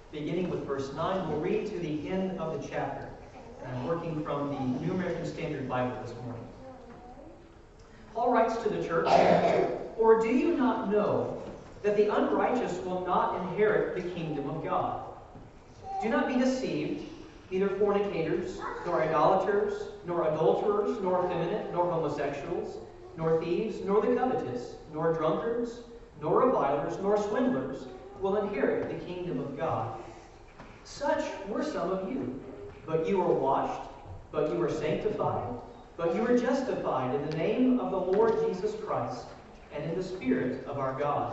beginning with verse 9. We'll read to the end of the chapter. And I'm working from the New American Standard Bible this morning. Paul writes to the church, "Or do you not know that the unrighteous will not inherit the kingdom of God? Do not be deceived, neither fornicators, nor idolaters, nor adulterers, nor effeminate, nor homosexuals, nor thieves, nor the covetous, nor drunkards, nor revilers, nor swindlers will inherit the kingdom of God. Such were some of you, but you were washed, but you were sanctified, but you were justified in the name of the Lord Jesus Christ and in the Spirit of our God.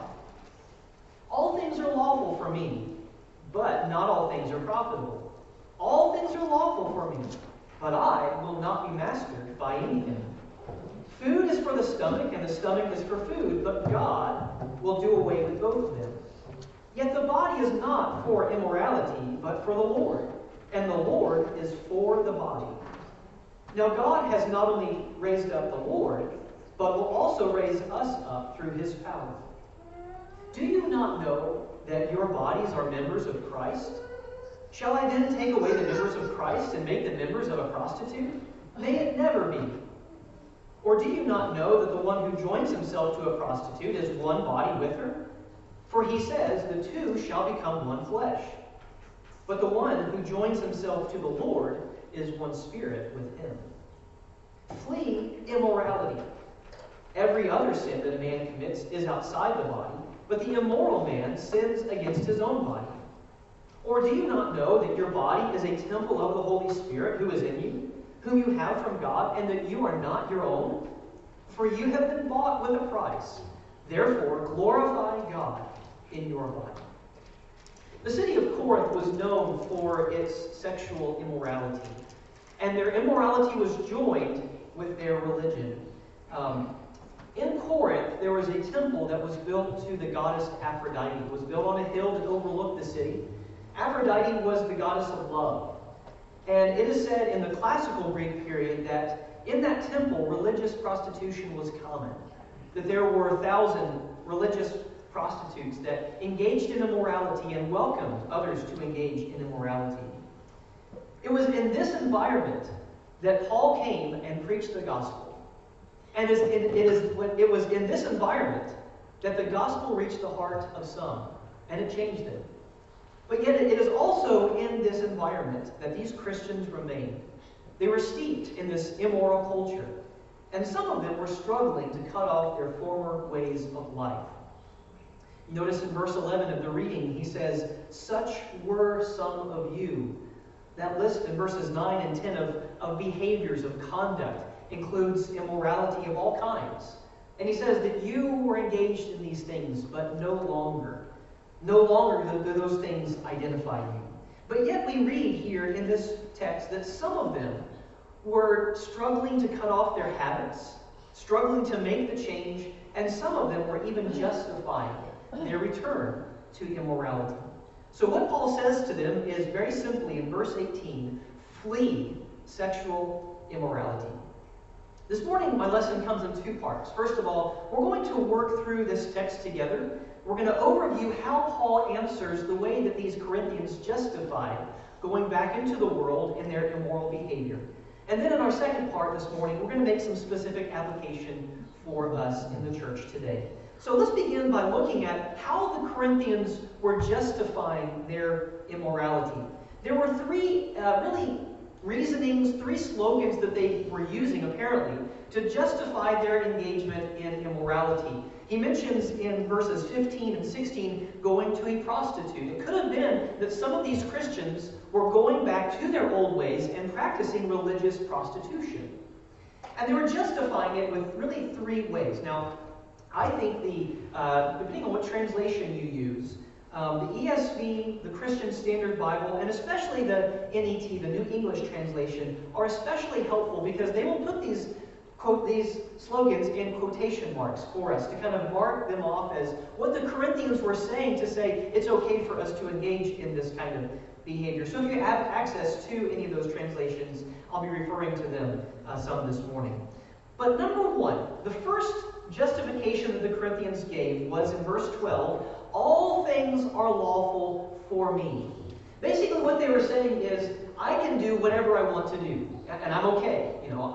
All things are lawful for me, but not all things are profitable. All things are lawful for me, but I will not be mastered by anything. Food is for the stomach, and the stomach is for food, but God will do away with both of them. Yet the body is not for immorality, but for the Lord, and the Lord is for the body. Now God has not only raised up the Lord, but will also raise us up through his power. Do you not know that your bodies are members of Christ? Shall I then take away the members of Christ and make them members of a prostitute? May it never be. Or do you not know that the one who joins himself to a prostitute is one body with her? For he says, the two shall become one flesh. But the one who joins himself to the Lord is one spirit with him. Flee immorality. Every other sin that a man commits is outside the body, but the immoral man sins against his own body. Or do you not know that your body is a temple of the Holy Spirit who is in you, whom you have from God, and that you are not your own? For you have been bought with a price. Therefore, glorify God in your body." The city of Corinth was known for its sexual immorality, and their immorality was joined with their religion. In Corinth, there was a temple that was built to the goddess Aphrodite. It was built on a hill that overlooked the city. Aphrodite was the goddess of love. And it is said in the classical Greek period that in that temple, religious prostitution was common. That there were 1,000 religious prostitutes that engaged in immorality and welcomed others to engage in immorality. It was in this environment that Paul came and preached the gospel. And it was in this environment that the gospel reached the heart of some, and it changed them. But yet it is also in this environment that these Christians remained. They were steeped in this immoral culture, and some of them were struggling to cut off their former ways of life. Notice in verse 11 of the reading, he says, "Such were some of you." That list in verses 9 and 10 of behaviors, of conduct, includes immorality of all kinds. And he says that you were engaged in these things, but no longer. No longer do those things identify you. But yet we read here in this text that some of them were struggling to cut off their habits, struggling to make the change, and some of them were even justifying their return to immorality. So what Paul says to them is very simply in verse 18, flee sexual immorality. This morning, my lesson comes in two parts. First of all, we're going to work through this text together. We're going to overview how Paul answers the way that these Corinthians justified going back into the world in their immoral behavior. And then in our second part this morning, we're going to make some specific application for us in the church today. So let's begin by looking at how the Corinthians were justifying their immorality. There were three reasonings, three slogans that they were using apparently to justify their engagement in immorality. He mentions in verses 15 and 16 going to a prostitute. It could have been that some of these Christians were going back to their old ways and practicing religious prostitution. And they were justifying it with really three ways. Now, I think depending on what translation you use, the ESV, the Christian Standard Bible, and especially the NET, the New English Translation, are especially helpful because they will put these slogans in quotation marks for us to kind of mark them off as what the Corinthians were saying to say it's okay for us to engage in this kind of behavior. So if you have access to any of those translations, I'll be referring to them some this morning. But number one, the first justification that the Corinthians gave was in verse 12, all things are lawful for me. Basically, what they were saying is, I can do whatever I want to do, and I'm okay.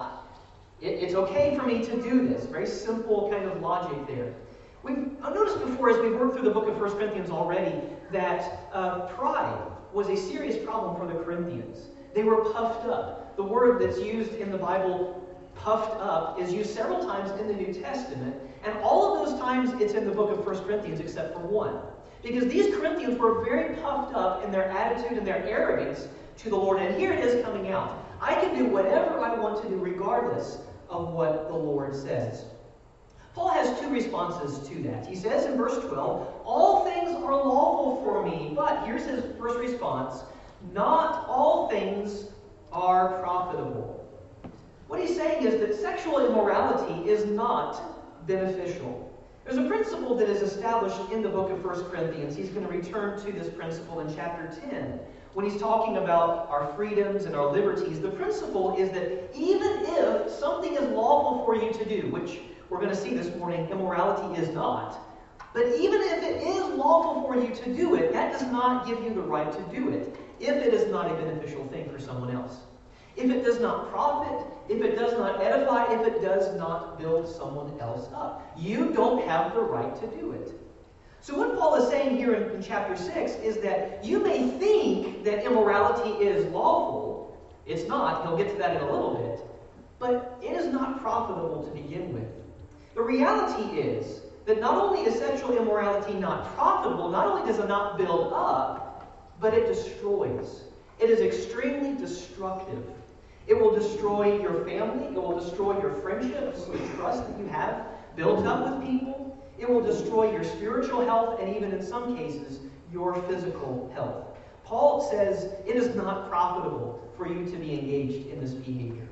It's okay for me to do this. Very simple kind of logic there. I've noticed before, as we've worked through the book of 1 Corinthians already, that pride was a serious problem for the Corinthians. They were puffed up. The word that's used in the Bible, puffed up, is used several times in the New Testament, and all of those times it's in the book of 1 Corinthians except for one. Because these Corinthians were very puffed up in their attitude and their arrogance to the Lord. And here it is coming out. I can do whatever I want to do regardless of what the Lord says. Paul has two responses to that. He says in verse 12, all things are lawful for me. But here's his first response. Not all things are profitable. What he's saying is that sexual immorality is not beneficial. There's a principle that is established in the book of 1 Corinthians. He's going to return to this principle in chapter 10. When he's talking about our freedoms and our liberties, the principle is that even if something is lawful for you to do, which we're going to see this morning, immorality is not, but even if it is lawful for you to do it, that does not give you the right to do it, if it is not a beneficial thing for someone else. If it does not profit, if it does not edify, if it does not build someone else up, you don't have the right to do it. So what Paul is saying here in chapter 6 is that you may think that immorality is lawful. It's not. He'll get to that in a little bit. But it is not profitable to begin with. The reality is that not only is sexual immorality not profitable, not only does it not build up, but it destroys. It is extremely destructive. It will destroy your family. It will destroy your friendships, the trust that you have built up with people. It will destroy your spiritual health and even in some cases, your physical health. Paul says it is not profitable for you to be engaged in this behavior.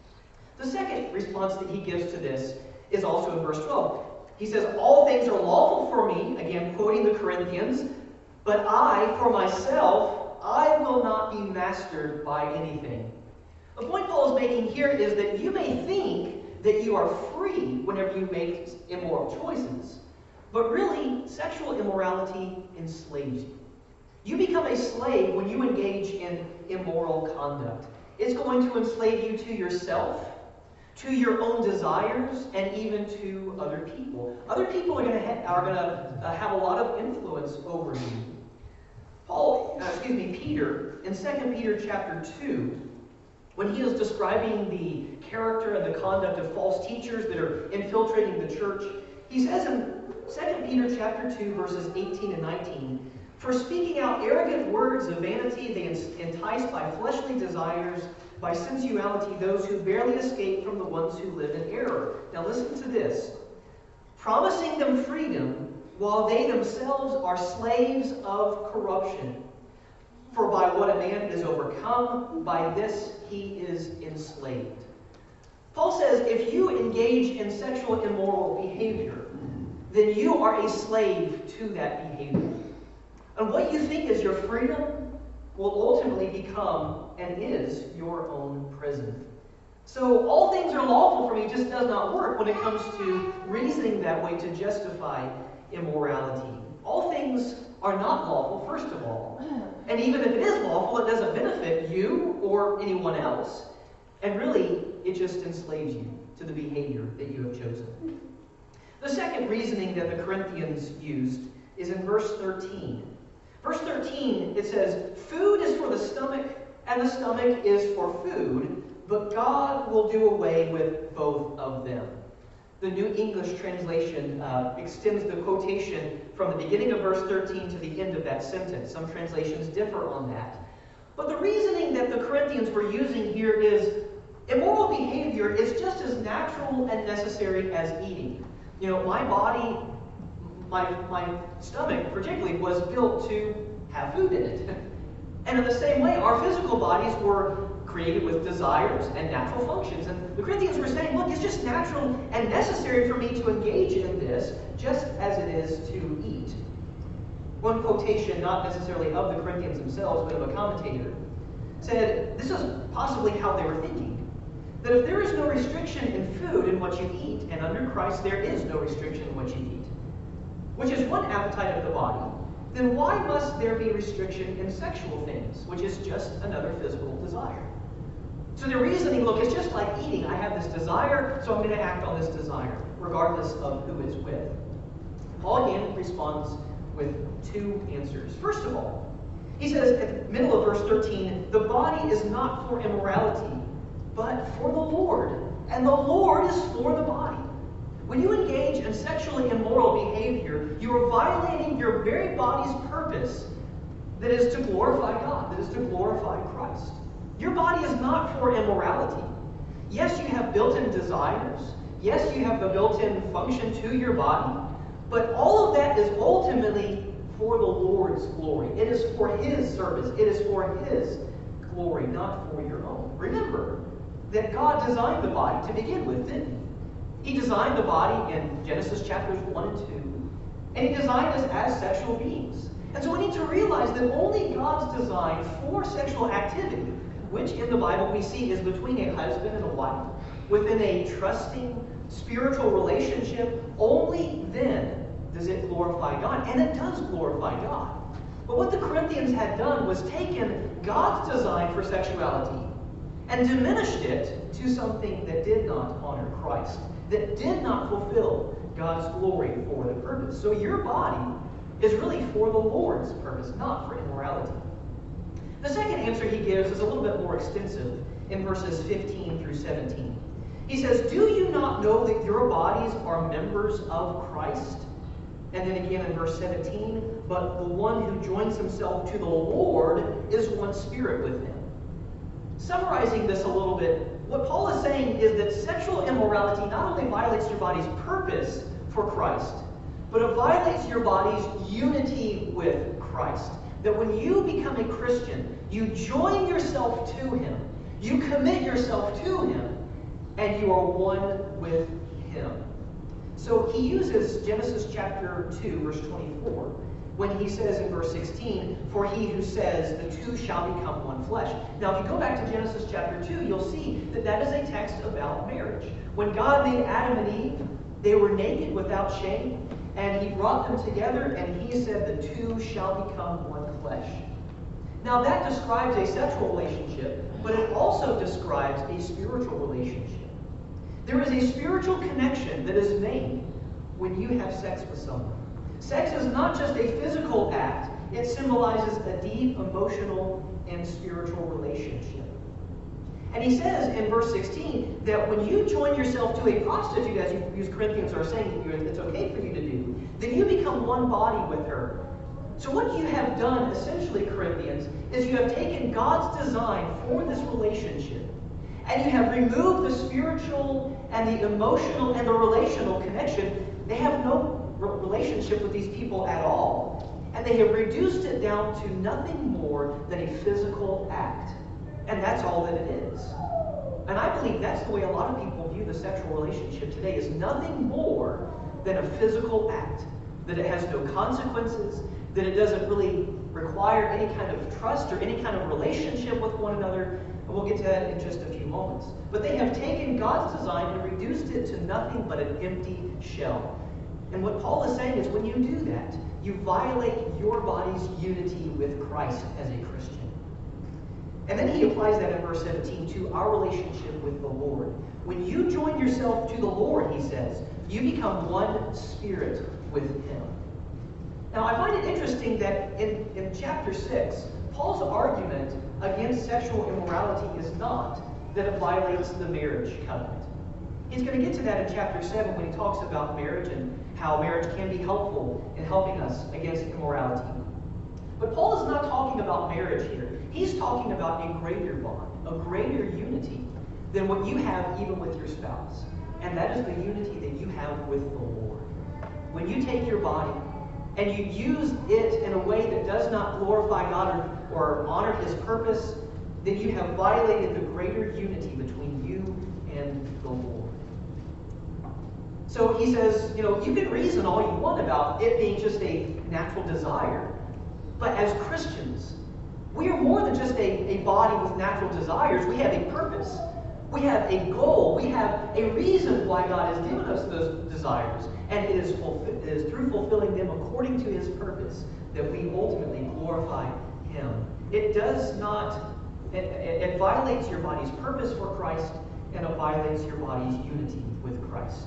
The second response that he gives to this is also in verse 12. He says, all things are lawful for me, again quoting the Corinthians, but I, for myself, I will not be mastered by anything. The point Paul is making here is that you may think that you are free whenever you make immoral choices, but really, sexual immorality enslaves you. You become a slave when you engage in immoral conduct. It's going to enslave you to yourself, to your own desires, and even to other people. Other people are going to have a lot of influence over you. Peter, in 2 Peter chapter 2, when he is describing the character and the conduct of false teachers that are infiltrating the church, he says in 2 Peter chapter 2, verses 18 and 19, for speaking out arrogant words of vanity, they entice by fleshly desires, by sensuality, those who barely escape from the ones who live in error. Now listen to this. Promising them freedom, while they themselves are slaves of corruption. For by what a man is overcome, by this he is enslaved. Paul says if you engage in sexual immoral behavior, then you are a slave to that behavior. And what you think is your freedom will ultimately become and is your own prison. So all things are lawful for me just does not work when it comes to reasoning that way to justify immorality. All things are not lawful, first of all. And even if it is lawful, it doesn't benefit you or anyone else. And really, it just enslaves you to the behavior that you have chosen. The second reasoning that the Corinthians used is in verse 13. Verse 13, it says, food is for the stomach, and the stomach is for food, but God will do away with both of them. The New English translation extends the quotation from the beginning of verse 13 to the end of that sentence. Some translations differ on that. But the reasoning that the Corinthians were using here is immoral behavior is just as natural and necessary as eating. You know, my body, my stomach particularly, was built to have food in it. And in the same way, our physical bodies were created with desires and natural functions. And the Corinthians were saying, look, it's just natural and necessary for me to engage in this, just as it is to eat. One quotation, not necessarily of the Corinthians themselves, but of a commentator, said this is possibly how they were thinking. That if there is no restriction in food in what you eat, and under Christ there is no restriction in what you eat, which is one appetite of the body. then why must there be restriction in sexual things, which is just another physical desire? So their reasoning, look, it's just like eating. I have this desire, so I'm going to act on this desire, regardless of who it's with. Paul again responds with two answers. First of all, he says at the middle of verse 13, the body is not for immorality, but for the Lord, and the Lord is for the body. When you engage in sexually immoral behavior, you are violating your very body's purpose, that is to glorify God, that is to glorify Christ. Your body is not for immorality. Yes, you have built-in desires. Yes, you have the built-in function to your body. But all of that is ultimately for the Lord's glory. It is for His service. It is for His glory, not for your own. Remember that God designed the body to begin with, didn't He? He designed the body in Genesis chapters 1 and 2. And He designed us as sexual beings. And so we need to realize that only God's design for sexual activity, which in the Bible we see is between a husband and a wife, within a trusting, spiritual relationship, only then does it glorify God. And it does glorify God. But what the Corinthians had done was taken God's design for sexuality and diminished it to something that did not honor Christ, that did not fulfill God's glory for the purpose. So your body is really for the Lord's purpose, not for immorality. The second answer he gives is a little bit more extensive in verses 15 through 17. He says, do you not know that your bodies are members of Christ? And then again in verse 17, but the one who joins himself to the Lord is one spirit with him. Summarizing this a little bit, what Paul is saying is that sexual immorality not only violates your body's purpose for Christ, but it violates your body's unity with Christ. That when you become a Christian, you join yourself to Him, you commit yourself to Him, and you are one with Him. So he uses Genesis chapter 2, verse 24, when he says in verse 16, for he who says, the two shall become one flesh. Now, if you go back to Genesis chapter 2, you'll see that that is a text about marriage. When God made Adam and Eve, they were naked without shame, and He brought them together, and He said, the two shall become one flesh. Now, that describes a sexual relationship, but it also describes a spiritual relationship. There is a spiritual connection that is made when you have sex with someone. Sex is not just a physical act. It symbolizes a deep emotional and spiritual relationship. And he says in verse 16 that when you join yourself to a prostitute, as you Corinthians are saying it's okay for you to do, then you become one body with her. So what you have done, essentially, Corinthians, is you have taken God's design for this relationship, and you have removed the spiritual and the emotional and the relational connection. They have no relationship with these people at all. And they have reduced it down to nothing more than a physical act. And that's all that it is. And I believe that's the way a lot of people view the sexual relationship today, is nothing more than a physical act. That it has no consequences, that it doesn't really require any kind of trust or any kind of relationship with one another. And we'll get to that in just a few moments. But they have taken God's design and reduced it to nothing but an empty shell. And what Paul is saying is when you do that, you violate your body's unity with Christ as a Christian. And then he applies that in verse 17 to our relationship with the Lord. When you join yourself to the Lord, he says, you become one spirit with Him. Now, I find it interesting that in chapter 6, Paul's argument against sexual immorality is not that it violates the marriage covenant. He's going to get to that in chapter 7 when he talks about marriage and how marriage can be helpful in helping us against immorality. But Paul is not talking about marriage here. He's talking about a greater bond, a greater unity than what you have even with your spouse. And that is the unity that you have with the Lord. When you take your body and you use it in a way that does not glorify God or honor His purpose, then you have violated the greater unity between you and the Lord. So he says, you can reason all you want about it being just a natural desire. But as Christians, we are more than just a body with natural desires. We have a purpose. We have a goal. We have a reason why God has given us those desires. And it is through fulfilling them according to His purpose that we ultimately glorify Him. It does not, it violates your body's purpose for Christ, and it violates your body's unity with Christ.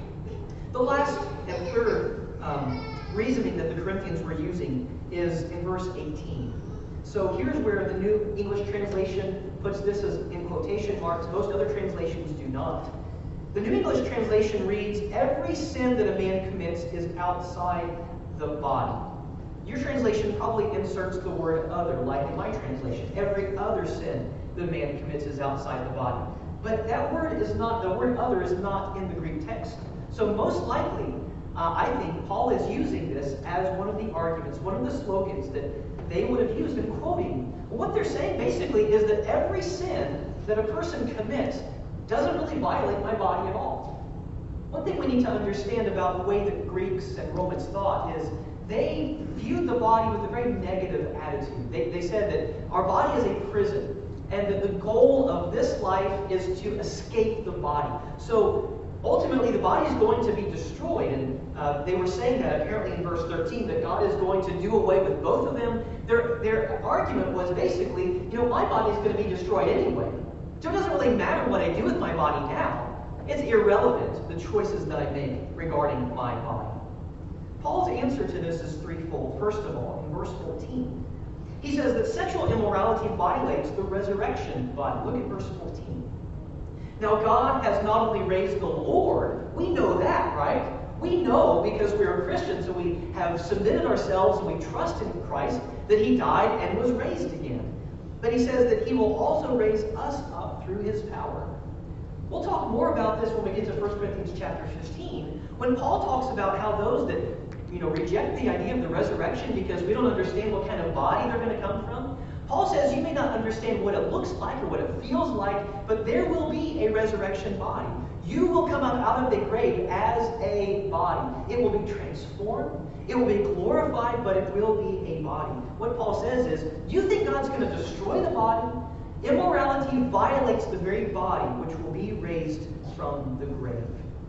The last and third reasoning that the Corinthians were using is in verse 18. So here's where the New English Translation puts this as in quotation marks. Most other translations do not. The New English Translation reads, "Every sin that a man commits is outside the body." Your translation probably inserts the word other, like in my translation. Every other sin that a man commits is outside the body. But that word is not, the word other is not in the Greek text. So most likely, I think Paul is using this as one of the arguments, one of the slogans that they would have used in quoting. What they're saying basically is that every sin that a person commits doesn't really violate my body at all. One thing we need to understand about the way that Greeks and Romans thought is they viewed the body with a very negative attitude. They said that our body is a prison, and that the goal of this life is to escape the body. So ultimately, the body is going to be destroyed. And they were saying that apparently in verse 13, that God is going to do away with both of them. Their argument was basically, my body is going to be destroyed anyway. So it doesn't really matter what I do with my body now. It's irrelevant, the choices that I make regarding my body. Paul's answer to this is threefold. First of all, in verse 14, he says that sexual immorality violates the resurrection body. Look at verse 14. Now, God has not only raised the Lord, we know that, right? We know because we are Christians and we have submitted ourselves and we trust in Christ that He died and was raised again. But he says that He will also raise us up through His power. We'll talk more about this when we get to 1 Corinthians chapter 15, when Paul talks about how those that reject the idea of the resurrection because we don't understand what kind of body they're going to come from. Paul says you may not understand what it looks like or what it feels like, but there will be a resurrection body. You will come up out of the grave as a body. It will be transformed. It will be glorified, but it will be a body. What Paul says is, you think God's going to destroy the body? Immorality violates the very body which will be raised from the grave.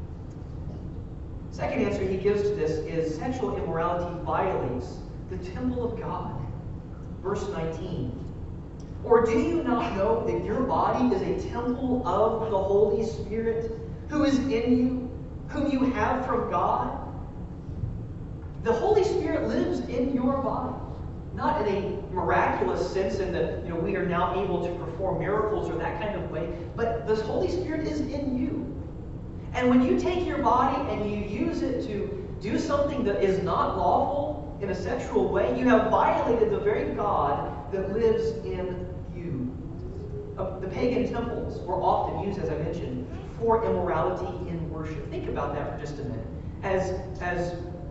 Second answer he gives to this is sexual immorality violates the temple of God. Verse 19. Or do you not know that your body is a temple of the Holy Spirit who is in you, whom you have from God? The Holy Spirit lives in your body. Not in a miraculous sense in that we are now able to perform miracles or that kind of way, but the Holy Spirit is in you. And when you take your body and you use it to do something that is not lawful in a sexual way, you have violated the very God that lives in you. The pagan temples were often used, as I mentioned, for immorality in worship. Think about that for just a minute. As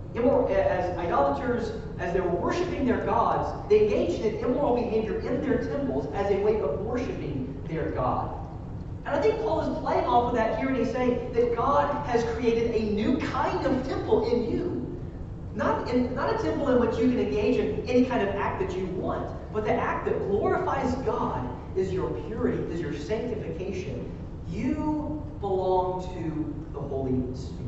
idolaters, as they were worshiping their gods, they engaged in immoral behavior in their temples as a way of worshiping their God. And I think Paul is playing off of that here, and he's saying that God has created a new kind of temple in you. Not a temple in which you can engage in any kind of act that you want, but the act that glorifies God is your purity, is your sanctification. You belong to the Holy Spirit.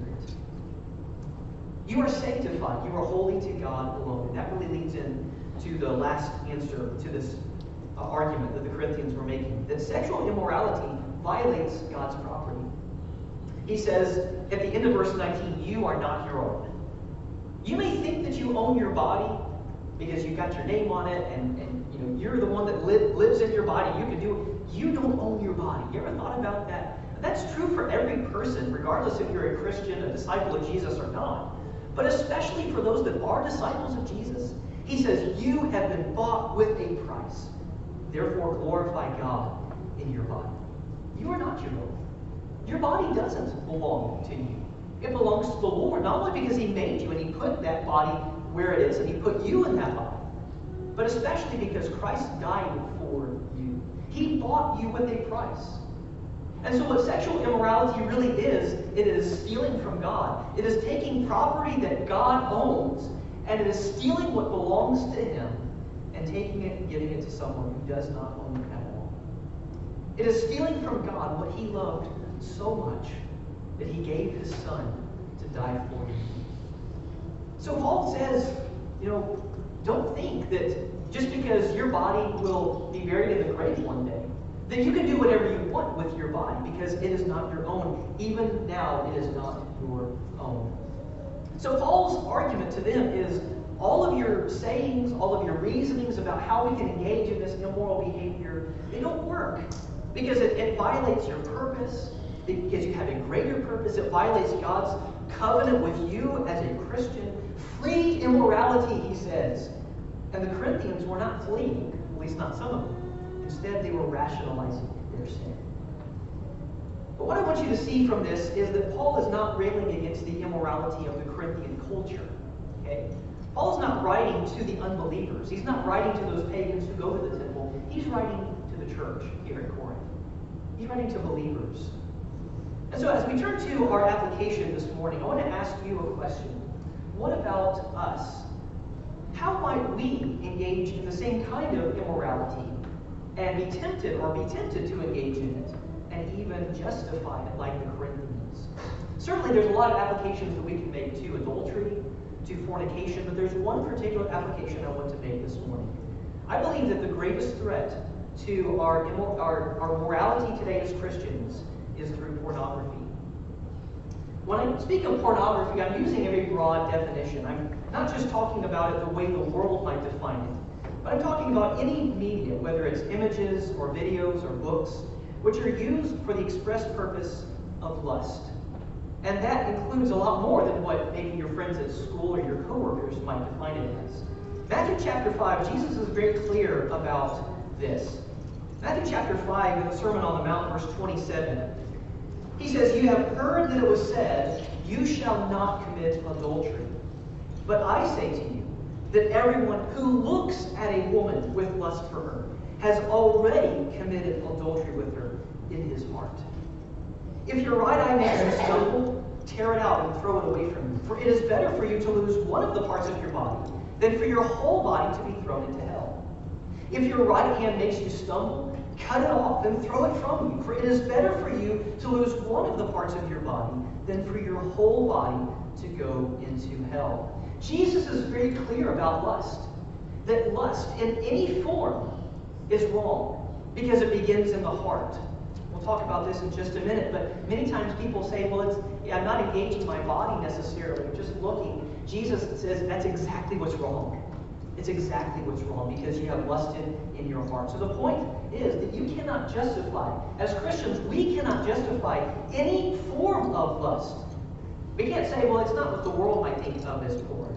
You are sanctified. You are holy to God alone. And that really leads into the last answer to this argument that the Corinthians were making, that sexual immorality violates God's property. He says at the end of verse 19, you are not your own. You may think that you own your body because you've got your name on it and you're the one that lives in your body. You can do it. You don't own your body. You ever thought about that? That's true for every person, regardless if you're a Christian, a disciple of Jesus or not. But especially for those that are disciples of Jesus. He says, you have been bought with a price. Therefore, glorify God in your body. You are not your own. Your body doesn't belong to you. It belongs to the Lord, not only because He made you and He put that body where it is and He put you in that body, but especially because Christ died for you. He bought you with a price. And so what sexual immorality really is, it is stealing from God. It is taking property that God owns, and it is stealing what belongs to Him and taking it and giving it to someone who does not own it at all. It is stealing from God what he loved so much that he gave his son to die for you. So Paul says, don't think that just because your body will be buried in the grave one day, that you can do whatever you want with your body, because it is not your own. Even now, it is not your own. So Paul's argument to them is all of your sayings, all of your reasonings about how we can engage in this immoral behavior, they don't work. Because it violates your purpose, because you have a greater purpose. It violates God's covenant with you as a Christian. Flee immorality, he says. And the Corinthians were not fleeing, at least not some of them. Instead, they were rationalizing their sin. But what I want you to see from this is that Paul is not railing against the immorality of the Corinthian culture. Okay? Paul is not writing to the unbelievers. He's not writing to those pagans who go to the temple. He's writing to the church here at Corinth. He's writing to believers. And so as we turn to our application this morning, I want to ask you a question. What about us? How might we engage in the same kind of immorality and be tempted to engage in it and even justify it like the Corinthians? Certainly there's a lot of applications that we can make to adultery, to fornication, but there's one particular application I want to make this morning. I believe that the greatest threat to our morality today as Christians is through pornography. When I speak of pornography, I'm using a very broad definition. I'm not just talking about it the way the world might define it, but I'm talking about any media, whether it's images or videos or books, which are used for the express purpose of lust. And that includes a lot more than what maybe your friends at school or your coworkers might define it as. Matthew chapter 5, Jesus is very clear about this. Matthew chapter 5, in the Sermon on the Mount, verse 27, he says, "You have heard that it was said, 'You shall not commit adultery.' But I say to you that everyone who looks at a woman with lust for her has already committed adultery with her in his heart. If your right eye makes you stumble, tear it out and throw it away from you. For it is better for you to lose one of the parts of your body than for your whole body to be thrown into hell. If your right hand makes you stumble, cut it off and throw it from you. For it is better for you to lose one of the parts of your body than for your whole body to go into hell." Jesus is very clear about lust. That lust in any form is wrong because it begins in the heart. We'll talk about this in just a minute, but many times people say, well, I'm not engaging my body necessarily, I'm just looking. Jesus says that's exactly what's wrong. It's exactly what's wrong because you have lust in your heart. So the point is that you cannot justify, as Christians, we cannot justify any form of lust. We can't say, well, it's not what the world might think of as porn.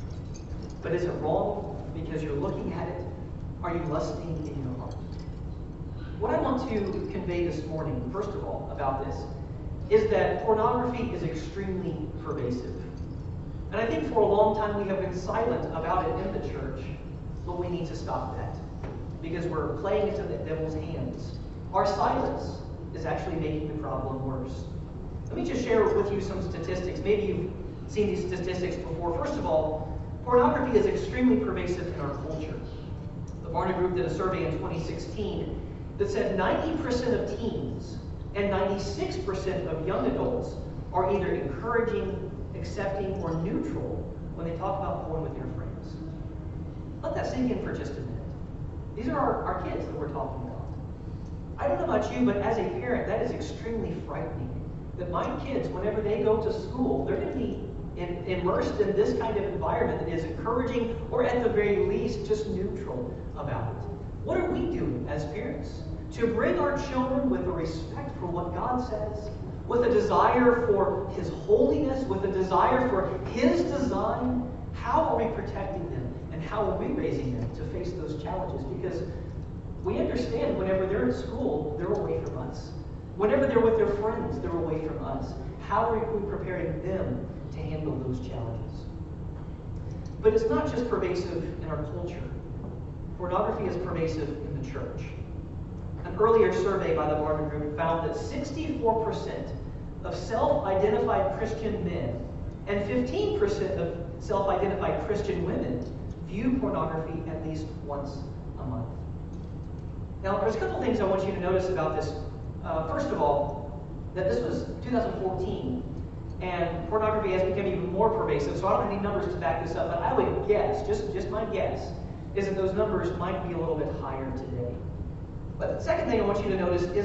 But is it wrong because you're looking at it? Are you lusting in your heart? What I want to convey this morning, first of all, about this, is that pornography is extremely pervasive. And I think for a long time we have been silent about it in the church, but we need to stop that because we're playing into the devil's hands. Our silence is actually making the problem worse. Let me just share with you some statistics. Maybe you've seen these statistics before. First of all, pornography is extremely pervasive in our culture. The Barna Group did a survey in 2016 that said 90% of teens and 96% of young adults are either encouraging, accepting, or neutral when they talk about porn with their friends. Let that sink in for just a minute. These are our kids that we're talking about. I don't know about you, but as a parent, that is extremely frightening. That my kids, whenever they go to school, they're going to be immersed in this kind of environment that is encouraging, or at the very least, just neutral about it. What are we doing as parents to bring our children with a respect for what God says, with a desire for His holiness, with a desire for His design? How are we protecting them, and how are we raising them to face those challenges? Because we understand whenever they're in school, they're away from us. Whenever they're with their friends, they're away from us. How are we preparing them to handle those challenges? But it's not just pervasive in our culture. Pornography is pervasive in the church. An earlier survey by the Barna Group found that 64% of self-identified Christian men and 15% of self-identified Christian women view pornography at least once a month. Now, there's a couple things I want you to notice about this. First of all, that this was 2014, and pornography has become even more pervasive, so I don't have any numbers to back this up, but I would guess, just my guess, is that those numbers might be a little bit higher today. But the second thing I want you to notice is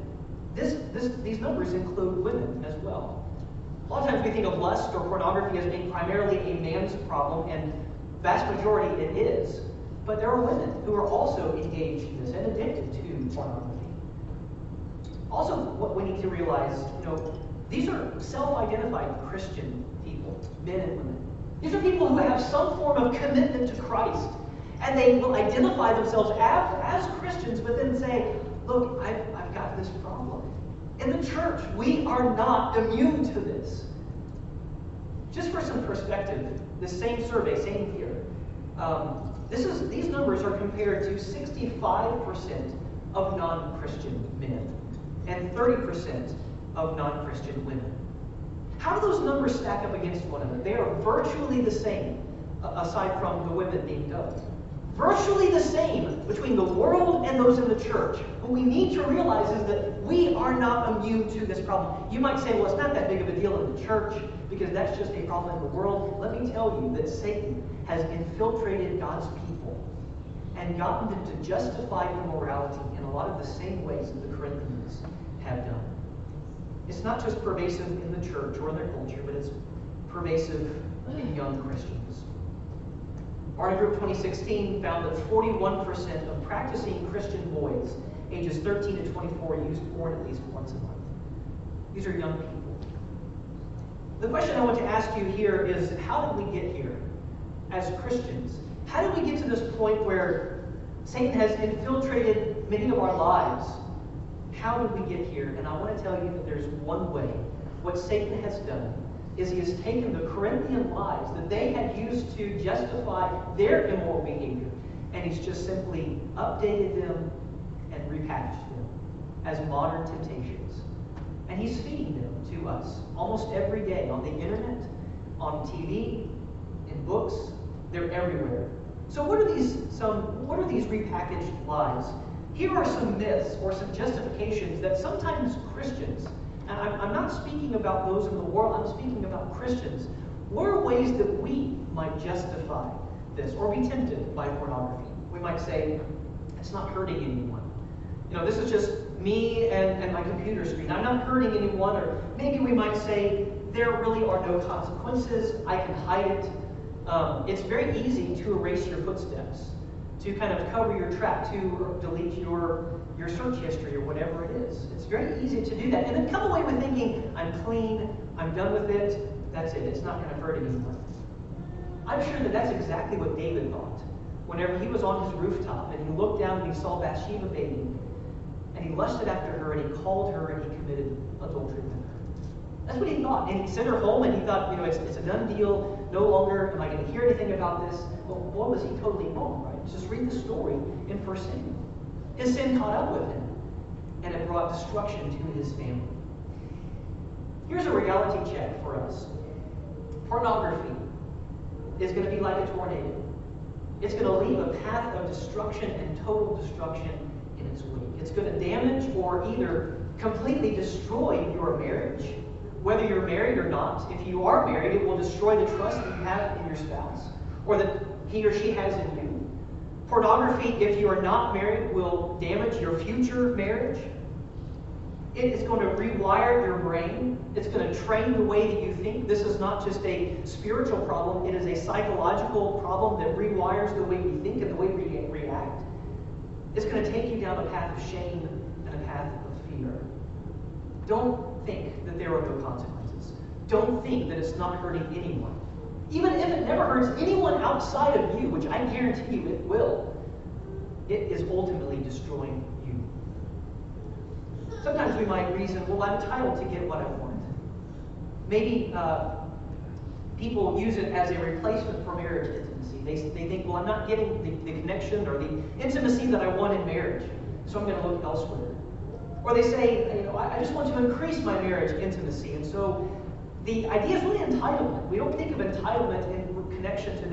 that these numbers include women as well. A lot of times we think of lust or pornography as being primarily a man's problem, and vast majority it is. But there are women who are also engaged in this and addicted to pornography. Also, what we need to realize, these are self-identified Christian people, men and women. These are people who have some form of commitment to Christ. And they will identify themselves as Christians, but then say, look, I've got this problem. In the church, we are not immune to this. Just for some perspective, the same survey, same year, these numbers are compared to 65% of non-Christian men and 30% of non-Christian women. How do those numbers stack up against one another? They are virtually the same, aside from the women being dubbed. Virtually the same between the world and those in the church. What we need to realize is that we are not immune to this problem. You might say, well, it's not that big of a deal in the church because that's just a problem in the world. Let me tell you that Satan has infiltrated God's people and gotten them to justify immorality in a lot of the same ways that the Corinthians have done. It's not just pervasive in the church or in their culture, but it's pervasive in young Christians. Barna Group 2016 found that 41% of practicing Christian boys ages 13 to 24 use porn at least once a month. These are young people. The question I want to ask you here is, how did we get here as Christians? How did we get to this point where Satan has infiltrated many of our lives? How did we get here? And I want to tell you that there's one way. What Satan has done is he has taken the Corinthian lives that they had used to justify their immoral behavior, and he's just simply updated them and repackaged them as modern temptations. And he's feeding them to us almost every day on the internet, on TV, in books. They're everywhere. So what are these repackaged lies? Here are some myths or some justifications that sometimes Christians, and I'm not speaking about those in the world, I'm speaking about Christians. What are ways that we might justify this or be tempted by pornography? We might say, it's not hurting anyone. This is just me and my computer screen. I'm not hurting anyone. Or maybe we might say, there really are no consequences. I can hide it. It's very easy to erase your footsteps, to kind of cover your track, to delete your search history or whatever it is. It's very easy to do that. And then come away with thinking, I'm clean, I'm done with it, that's it, it's not going to hurt anyone. I'm sure that that's exactly what David thought. Whenever he was on his rooftop and he looked down and he saw Bathsheba bathing, and he lusted after her and he called her and he committed adultery with her. That's what he thought. And he sent her home and he thought, it's a done deal. No longer am I going to hear anything about this. Well, boy, was he totally wrong, right? Just read the story in 1 Samuel. His sin caught up with him, and it brought destruction to his family. Here's a reality check for us. Pornography is going to be like a tornado. It's going to leave a path of destruction and total destruction in its wake. It's going to damage or either completely destroy your marriage, whether you're married or not. If you are married, it will destroy the trust that you have in your spouse, or that he or she has in you. Pornography, if you are not married, will damage your future marriage. It is going to rewire your brain. It's going to train the way that you think. This is not just a spiritual problem. It is a psychological problem that rewires the way we think and the way we react. It's going to take you down a path of shame and a path of fear. Don't think that there are no consequences. Don't think that it's not hurting anyone. Even if it never hurts anyone outside of you, which I guarantee you it will, it is ultimately destroying you. Sometimes we might reason, well, I'm entitled to get what I want. Maybe people use it as a replacement for marriage intimacy. They think, well, I'm not getting the connection or the intimacy that I want in marriage, so I'm going to look elsewhere. Or they say, I just want to increase my marriage intimacy, and so the idea is really entitlement. We don't think of entitlement in connection to this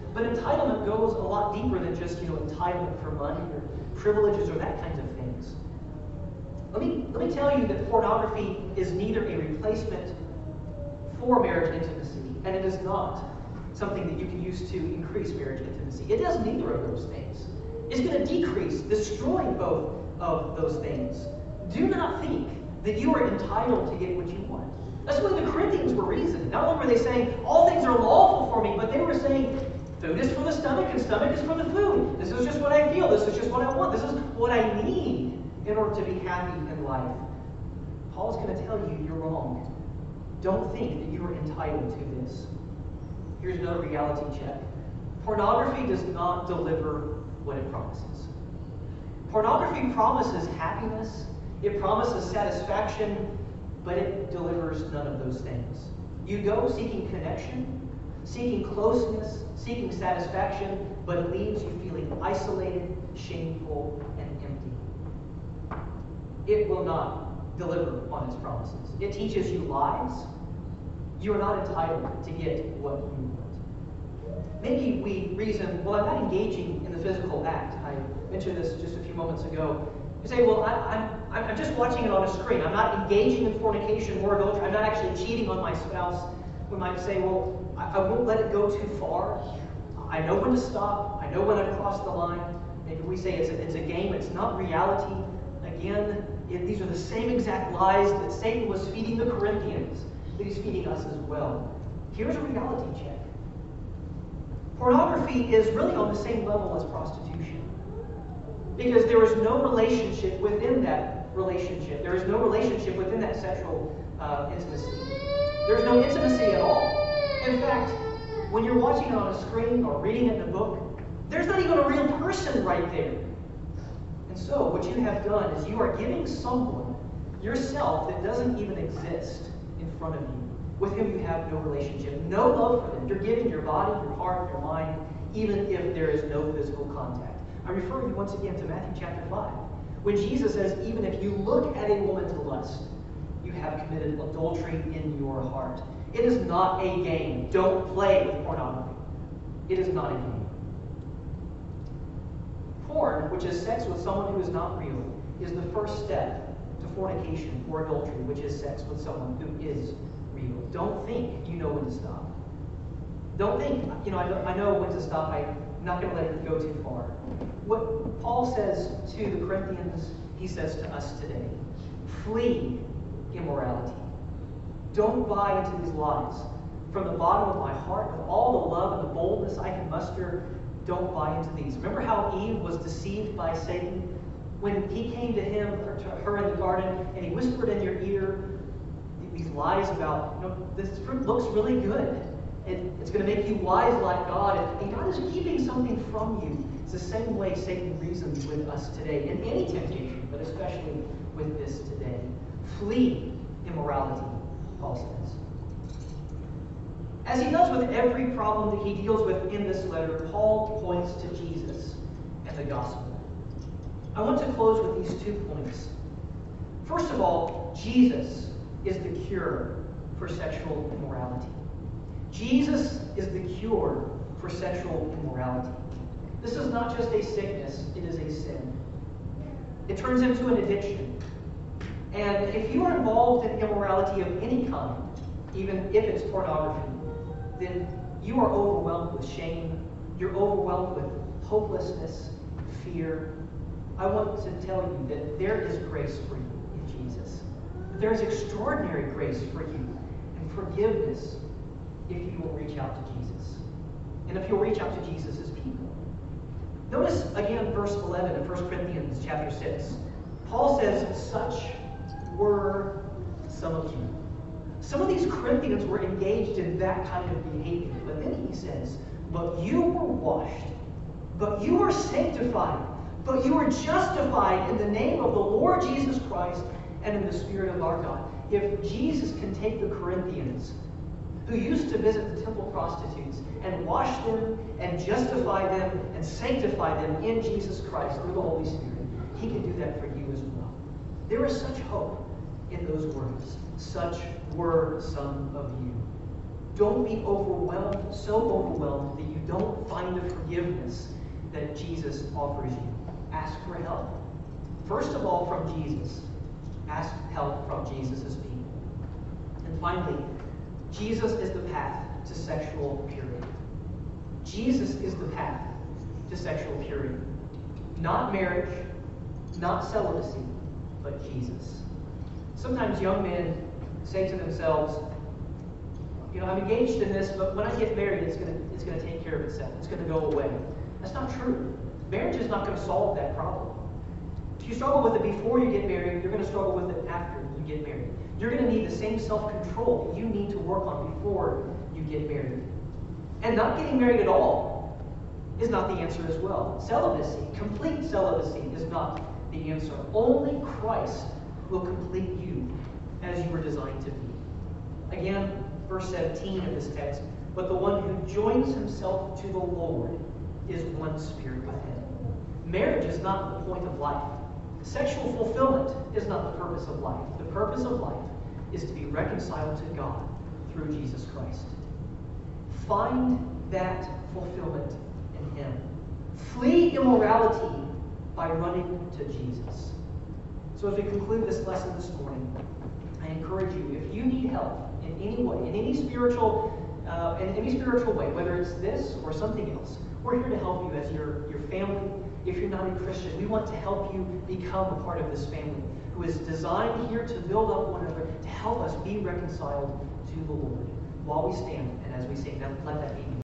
But entitlement goes a lot deeper than just, entitlement for money or privileges or that kind of things. Let me tell you that pornography is neither a replacement for marriage intimacy, and it is not something that you can use to increase marriage intimacy. It does neither of those things. It's going to decrease, destroy both of those things. Do not think that you are entitled to get what you want. That's the way the Corinthians were reasoning. Not only were they saying, all things are lawful for me, but they were saying, food is for the stomach and stomach is for the food. This is just what I feel. This is just what I want. This is what I need in order to be happy in life. Paul's going to tell you you're wrong. Don't think that you are entitled to this. Here's another reality check. Pornography does not deliver what it promises. Pornography promises happiness. It promises satisfaction, but it delivers none of those things. You go seeking connection, seeking closeness, seeking satisfaction, but it leaves you feeling isolated, shameful, and empty. It will not deliver on its promises. It teaches you lies. You are not entitled to get what you want. Maybe we reason, well, I'm not engaging in the physical act. I mentioned this just a few moments ago. You say, well, I'm just watching it on a screen. I'm not engaging in fornication or adultery. I'm not actually cheating on my spouse. We might say, well, I won't let it go too far. I know when to stop. I know when I've crossed the line. Maybe we say it's a game. It's not reality. Again, these are the same exact lies that Satan was feeding the Corinthians, that he's feeding us as well. Here's a reality check. Pornography is really on the same level as prostitution. Because there is no relationship within that relationship. There is no relationship within that sexual intimacy. There's no intimacy at all. In fact, when you're watching it on a screen or reading it in a book, there's not even a real person right there. And so what you have done is you are giving someone yourself that doesn't even exist in front of you, with whom you have no relationship, no love for them. You're giving your body, your heart, your mind, even if there is no physical contact. I refer you once again to Matthew chapter 5, when Jesus says, even if you look at a woman to lust, you have committed adultery in your heart. It is not a game. Don't play with pornography. It is not a game. Porn, which is sex with someone who is not real, is the first step to fornication or adultery, which is sex with someone who is real. Don't think you know when to stop. Don't think, I know when to stop. I'm not going to let it go too far. What Paul says to the Corinthians, he says to us today. Flee immorality. Don't buy into these lies. From the bottom of my heart, with all the love and the boldness I can muster, don't buy into these. Remember how Eve was deceived by Satan when he came to him or to her in the garden and he whispered in your ear these lies about, this fruit looks really good. It's going to make you wise like God, and God is keeping something from you. It's the same way Satan reasons with us today in any temptation, but especially with this today. Flee immorality, Paul says. As he does with every problem that he deals with in this letter, Paul points to Jesus and the gospel. I want to close with these 2 points. First of all, Jesus is the cure for sexual immorality. Jesus is the cure for sexual immorality. This is not just a sickness, it is a sin. It turns into an addiction. And if you are involved in immorality of any kind, even if it's pornography, then you are overwhelmed with shame. You're overwhelmed with hopelessness, fear. I want to tell you that there is grace for you in Jesus. That there is extraordinary grace for you and forgiveness if you will reach out to Jesus. And if you'll reach out to Jesus as people. Notice again verse 11 of 1 Corinthians chapter 6. Paul says, such were some of you. Some of these Corinthians were engaged in that kind of behavior. But then he says, but you were washed, but you are sanctified, but you are justified in the name of the Lord Jesus Christ and in the Spirit of our God. If Jesus can take the Corinthians who used to visit the temple prostitutes and wash them and justify them and sanctify them in Jesus Christ through the Holy Spirit, he can do that for you as well. There is such hope in those words. Such were some of you. Don't be overwhelmed, so overwhelmed that you don't find the forgiveness that Jesus offers you. Ask for help. First of all, from Jesus. Ask help from Jesus' people. And finally, Jesus is the path to sexual purity. Jesus is the path to sexual purity. Not marriage, not celibacy, but Jesus. Sometimes young men say to themselves, I'm engaged in this, but when I get married, it's going to take care of itself. It's going to go away. That's not true. Marriage is not going to solve that problem. If you struggle with it before you get married, you're going to struggle with it after you get married. You're going to need the same self-control that you need to work on before you get married. And not getting married at all is not the answer as well. Celibacy, complete celibacy, is not the answer. Only Christ will complete you as you were designed to be. Again, verse 17 of this text, but the one who joins himself to the Lord is one spirit with him. Marriage is not the point of life. Sexual fulfillment is not the purpose of life. The purpose of life is to be reconciled to God through Jesus Christ. Find that fulfillment in Him. Flee immorality by running to Jesus. So as we conclude this lesson this morning, I encourage you, if you need help in any way, in any spiritual way, whether it's this or something else, we're here to help you as your family. If you're not a Christian, we want to help you become a part of this family who is designed here to build up one another, to help us be reconciled to the Lord. While we stand and as we sing, let that be